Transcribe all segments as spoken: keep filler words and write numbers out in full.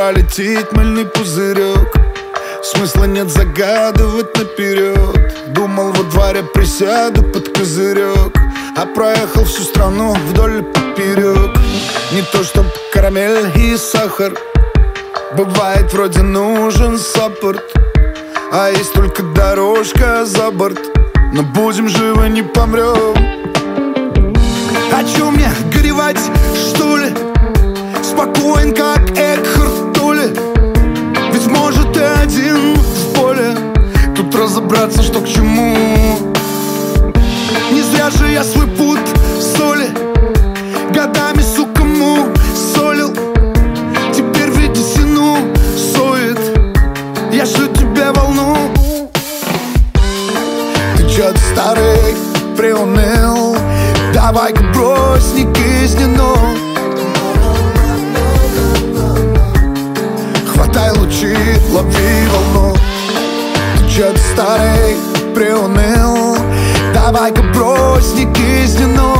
полетит мыльный пузырек. Смысла нет загадывать наперед. Думал, во дворе присяду под козырек, а проехал всю страну вдоль и поперек. Не то чтоб карамель и сахар, бывает вроде нужен саппорт, а есть только дорожка за борт. Но будем живы, не помрем. О чем мне горевать, что ли? Спокоен, как Экхарт Толле. Ведь может и один в поле тут разобраться, что к чему. Не зря же я свой путь соли годами, сука, му солил. Теперь види сину соет, я шлю тебе волну. Ты чё-то старый приуныл, давай-ка брось, не кизни, но хватай лучи, лови волну. Ты чё-то старый приуныл, давай-ка брось, не кизни, но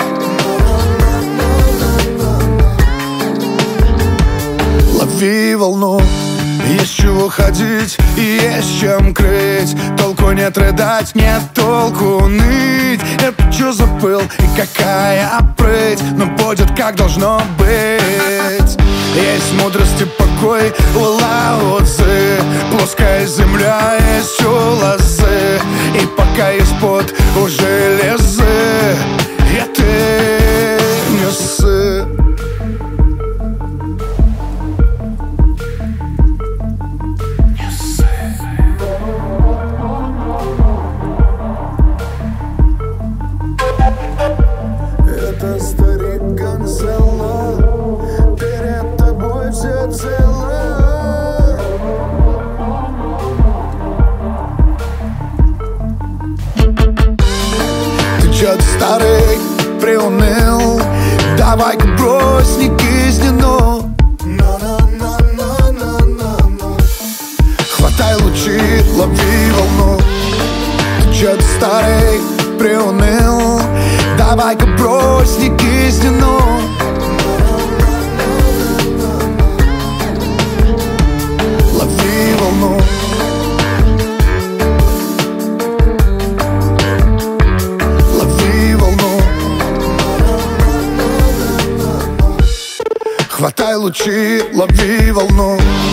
лови волну. Есть чего ходить и есть чем крыть. Толку нет рыдать, нет толку ныть. Это чё за пыл и какая прыть, но будет как должно быть. Есть мудрость и покой у Лао Цзы. Плоская земля, есть у лозы. И пока есть пот у железы, и ты не ссы. Это старик Гонзало, перед тобой все цело. Ты чё-то старый приуныл, давай-ка брось, не кизни, но хватай лучи, лови волну. Ты чё-то старый приуныл, давай-ка брось, не кизни, но лови волну. Лови волну. Хватай лучи, лови волну.